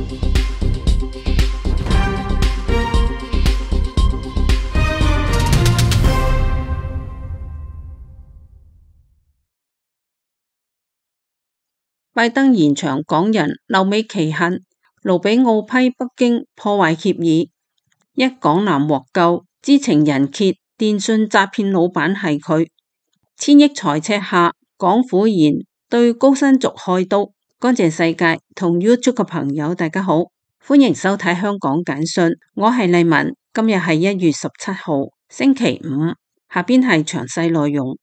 拜登延長港人留美期限，盧比奧批北京破壞協議。一港男獲救，知情人揭電信詐騙老闆係佢。千億財赤下，港府言對高薪族開刀。乾淨世界同 YouTube 嘅朋友大家好，歡迎收睇香港簡訊，我係麗文。今日係1月17號星期五，下邊係詳細內容。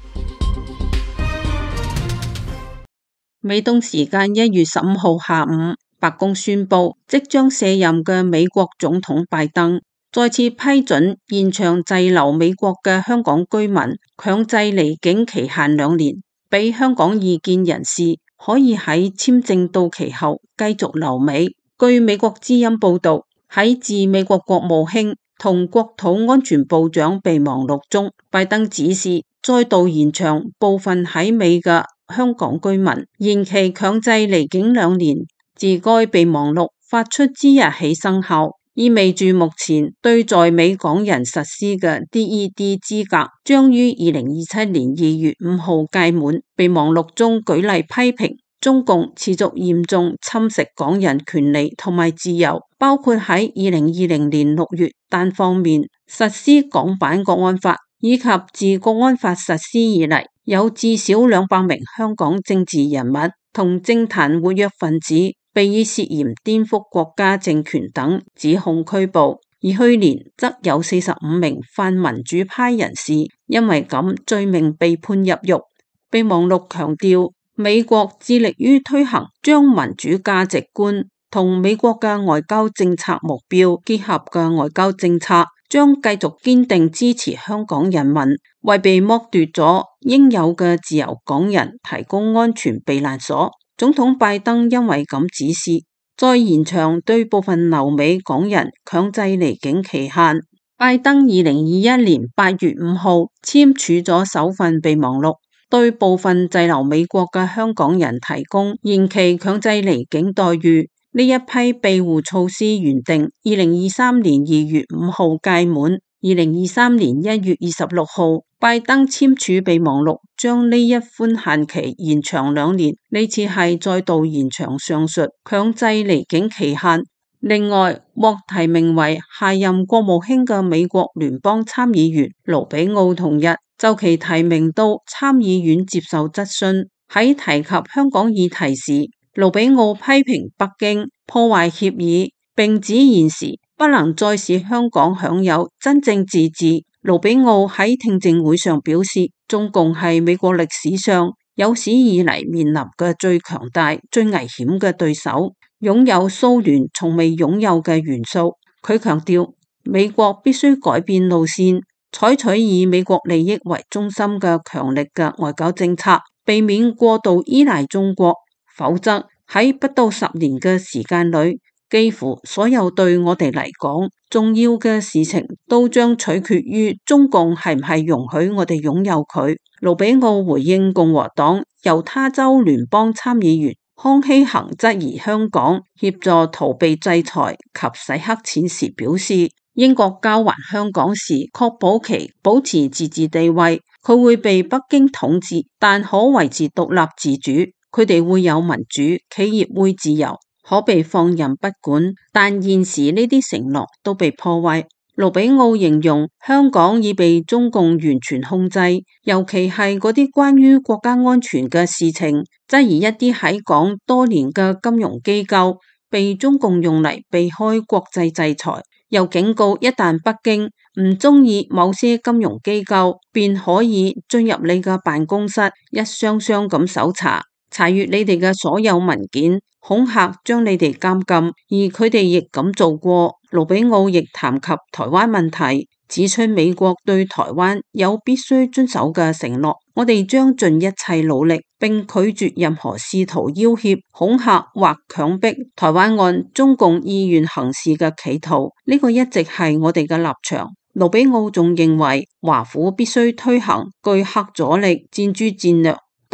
美東時間1月15號下午，白宮宣布即將卸任嘅美國總統拜登再次批准延長滯留美國嘅香港居民強制離境期限2年，俾香港異見人士可以喺簽證到期後繼續留美。據美國之音報道，喺致美國國務卿同國土安全部長備忘錄中，拜登指示再度延長部分喺美嘅香港居民延期強制離境2年，自該備忘錄發出之日起生效，意味住目前對在美港人實施嘅 DED 資格將於2027年2月5號屆滿。備忘錄中舉例批評中共持續嚴重侵蝕港人權利同埋自由，包括喺2020年6月單方面實施港版國安法，以及自國安法實施以嚟，有至少200名香港政治人物同政壇活躍分子被以涉嫌顛覆國家政權等指控拘捕，而去年則有45名泛民主派人士因為咁罪名被判入獄。備忘錄強調，美國致力於推行將民主價值觀同美國嘅外交政策目標結合嘅外交政策，將繼續堅定支持香港人民，為被剝奪咗應有嘅自由港人提供安全避難所。總統拜登因為咁指示，再延長對部分留美港人強制離境期限。拜登2021年8月5號簽署咗首份備忘錄，對部分滯留美國嘅香港人提供延期強制離境待遇。呢一批庇護措施原定2023年2月5號屆滿，2023年1月26號，拜登簽署備忘錄，將呢一寬限期延長2年。呢次係再度延長上述強制離境期限。另外，獲提名為下任國務卿嘅美國聯邦參議員盧比奧同日就其提名到參議院接受質詢，喺提及香港議題時，盧比奧批評北京破壞協議，並指現時不能再使香港享有真正自治。盧比奧喺聽證會上表示，中共係美國歷史上有史以嚟面臨嘅最強大、最危險嘅對手，擁有蘇聯從未擁有嘅元素。佢強調，美國必須改變路線，採取以美國利益為中心嘅強力嘅外交政策，避免過度依賴中國。否則喺不到10年嘅時間裏，幾乎所有對我哋嚟講重要嘅事情都將取決於中共係唔係容許我哋擁有佢。盧比奧回應共和黨猶他州聯邦參議員康希恒質疑香港協助逃避制裁及洗黑錢時表示，英國交還香港時確保其保持自治地位，佢會被北京統治，但可維持獨立自主。佢哋會有民主，企業會自由，可被放任不管，但現時呢啲承諾都被破壞。盧比奧形容香港已被中共完全控制，尤其係嗰啲關於國家安全嘅事情，質疑一啲喺港多年嘅金融機構被中共用嚟避開國際制裁，又警告一旦北京唔中意某些金融機構，便可以進入你嘅辦公室，一箱箱咁搜查。查閱你哋嘅所有文件，恐嚇將你哋監禁，而佢哋亦咁做過。盧比奧亦談及台灣問題，指出美國對台灣有必須遵守嘅承諾，我哋將盡一切努力，並拒絕任何試圖要挾、恐嚇或強迫台灣按中共意願行事嘅企圖。呢個一直係我哋嘅立場。盧比奧仲認為華府必須推行具核阻力戰豬戰略，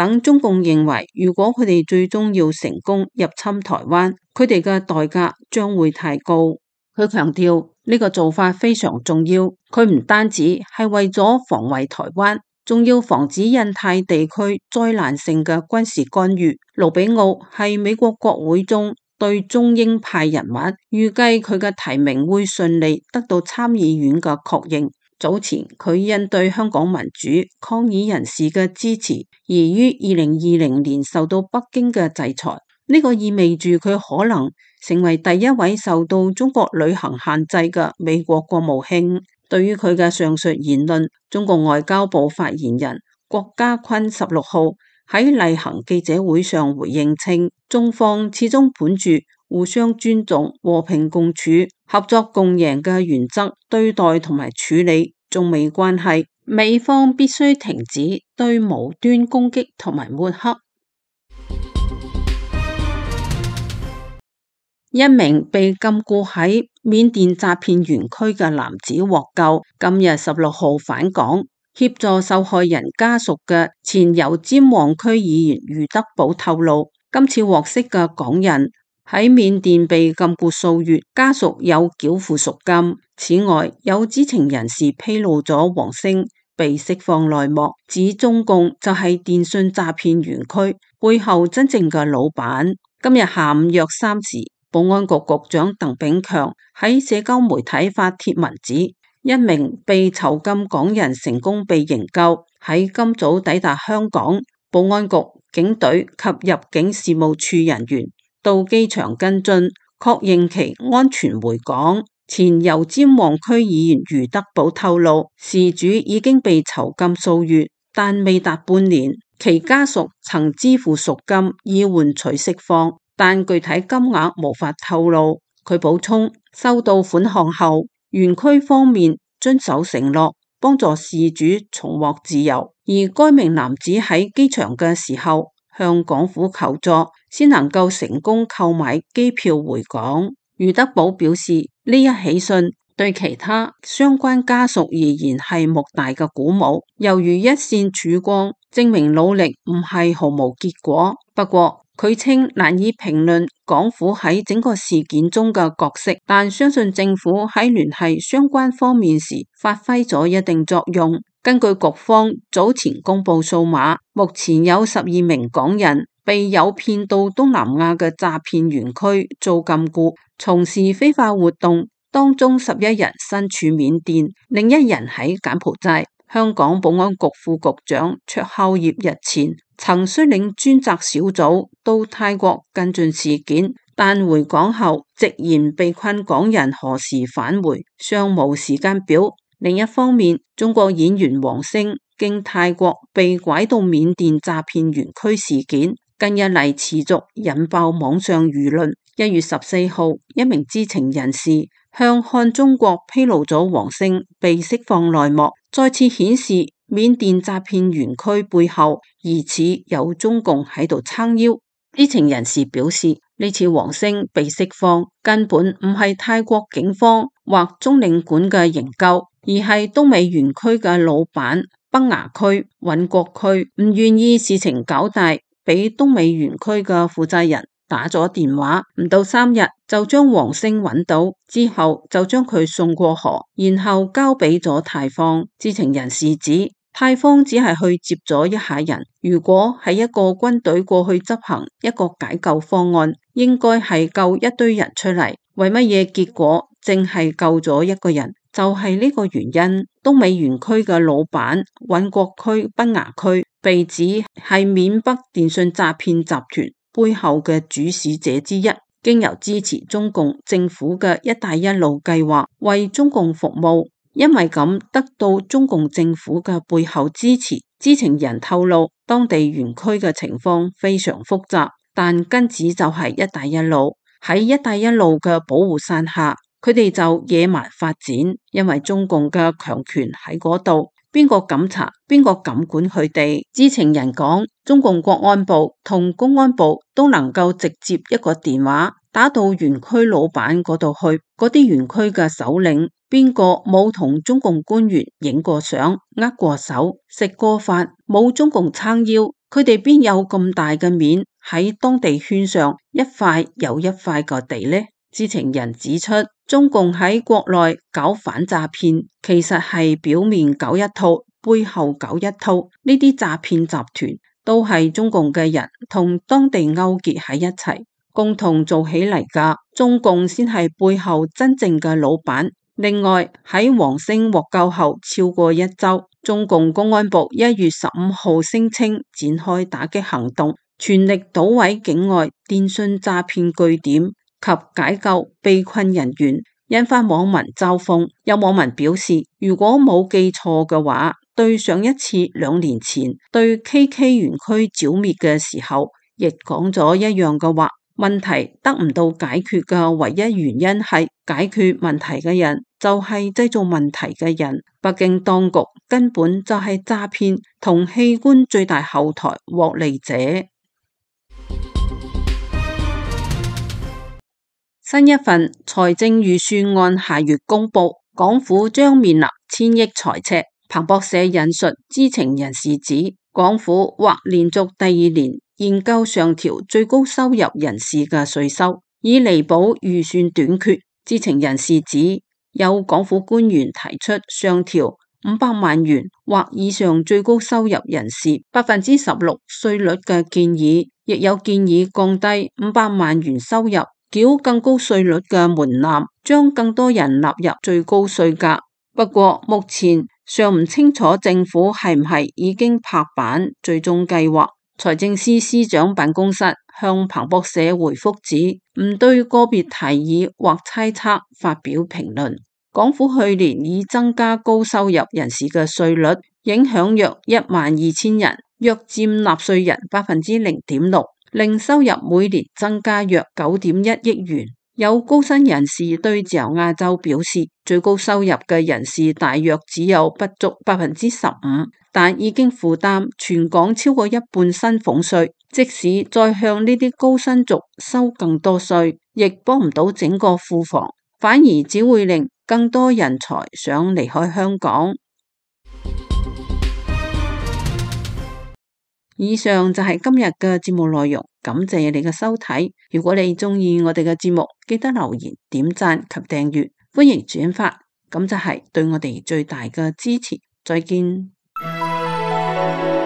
等中共認為，如果佢哋最終要成功入侵台灣，佢哋嘅代價將會太高。佢強調呢個做法非常重要，佢唔單止係為咗防衛台灣，仲要防止印太地區災難性嘅軍事干預。盧比奧係美國國會中對中鷹派人物，預計佢嘅提名會順利得到參議院嘅確認。早前佢因對香港民主抗議人士嘅支持，而於2020年受到北京嘅制裁。呢個意味住佢可能成為第一位受到中國旅行限制嘅美國國務卿。對於佢嘅上述言論，中國外交部發言人郭家坤16號喺例行記者會上回應稱，中方始終本住互相尊重、和平共處、合作共贏嘅原則對待同埋處理中美關係，美方必須停止對無端攻擊同埋抹黑。一名被禁錮喺緬甸詐騙園區嘅男子獲救，今日16號返港。協助受害人家屬嘅前油尖旺區議員余德寶透露，今次獲釋嘅港人喺緬甸被禁錮數月，家屬有繳付贖金。此外，有知情人士披露咗黃星被釋放內幕，指中共就係電信詐騙園區背後真正嘅老闆。今日下午約3時，保安局局長鄧炳強喺社交媒體發帖文指，一名被囚禁港人成功被營救，喺今早抵達香港。保安局、警隊及入境事務處人員到機場跟進，確認其安全回港。前油尖旺區議員余德寶透露，事主已經被囚禁數月，但未達半年，其家屬曾支付贖金以換取釋放，但具體金額無法透露。佢補充，收到款項後，園區方面遵守承諾，幫助事主重獲自由。而該名男子喺機場嘅時候向港府求助，先能夠成功購買機票回港。余德寶表示，呢一起信對其他相關家屬而言係莫大嘅鼓舞，猶如一線曙光，證明努力唔係毫無結果。不過佢稱難以評論港府喺整個事件中嘅角色，但相信政府喺聯繫相關方面時發揮咗一定作用。根據局方早前公布數碼，目前有12名港人被誘騙到東南亞嘅詐騙園區做禁錮，從事非法活動，當中11人身處緬甸，另1人喺柬埔寨。香港保安局副局長卓孝業日前曾率領專責小組到泰國跟進事件，但回港後直言被困港人何時返回尚無時間表。另一方面，中國演員黃星經泰國被拐到緬甸詐騙園區事件，近日嚟持續引爆網上輿論。1月14號，一名知情人士向看中國披露咗黃星被釋放內幕，再次顯示緬甸詐騙園區背後疑似有中共喺度撐腰。知情人士表示，呢次黃星被釋放根本唔係泰國警方或中領館嘅營救，而係東美園區嘅老闆北牙區尹國區唔願意事情搞大，俾東美園區嘅負責人打咗電話，唔到3日就將黃星揾到，之後就將佢送過河，然後交俾咗泰方。知情人士指，泰方只係去接咗一下人，如果係一個軍隊過去執行一個解救方案，應該係救一堆人出嚟，為乜嘢結果淨係救咗一個人？就係呢個原因。東美園區嘅老闆尹國區北牙區被指係緬北電信詐騙集團背後嘅主使者之一，經由支持中共政府嘅一帶一路計劃為中共服務，因為咁得到中共政府嘅背後支持。知情人透露，當地園區嘅情況非常複雜，但根子就係一帶一路。喺一帶一路嘅保護傘下，佢哋就野蠻發展，因為中共嘅強權喺嗰度。邊個敢查，邊個敢管佢哋？知情人講，中共國安部同公安部都能夠直接一個電話打到園區老闆嗰度去，嗰啲園區嘅首領邊個冇同中共官員影過相、握過手、食過飯，冇中共撐腰， 佢哋邊有咁大嘅面喺當地圈上一塊又一塊個地呢？知情人指出，中共喺國內搞反詐騙，其實係表面搞一套，背後搞一套。呢啲詐騙集團都係中共嘅人同當地勾結喺一齊，共同做起嚟㗎。中共先係背後真正嘅老闆。另外喺王星獲救後超過一周，中共公安部1月15號聲稱展開打擊行動，全力搗毀境外電信詐騙據點及解救被困人員，引發網民嘲諷。有網民表示，如果冇記錯嘅話，對上一次2年前對 KK 園區剿滅嘅時候，亦講咗一樣嘅話。問題得唔到解決嘅唯一原因係解決問題嘅人就係製造問題嘅人。北京當局根本就係詐騙同器官最大後台獲利者。新一份財政預算案下月公布，港府將面臨1000億財赤。彭博社引述知情人士指，港府或連續第2年研究上調最高收入人士嘅稅收，以彌補預算短缺。知情人士指，有港府官員提出上調500萬元或以上最高收入人士16%稅率嘅建議，亦有建議降低500萬元收入繳更高稅率嘅門檻，將更多人納入最高稅格。不過目前尚唔清楚政府係唔係已經拍板最終計劃。財政司司長辦公室向彭博社回覆指，唔對個別提議或猜測發表評論。港府去年已增加高收入人士嘅稅率，影響約12000人，約佔納稅人0.6%，令收入每年增加約9.1億元。有高薪人士對自由亞洲表示，最高收入嘅人士大約只有不足15%，但已經負擔全港超過一半薪俸稅。即使再向呢啲高薪族收更多稅，亦幫唔到整個庫房，反而只會令更多人才想離開香港。以上就係今日嘅節目內容，感謝你嘅收睇。如果你鍾意我哋嘅節目，記得留言、點讚及訂閱，歡迎轉發，咁就係對我哋最大嘅支持。再見。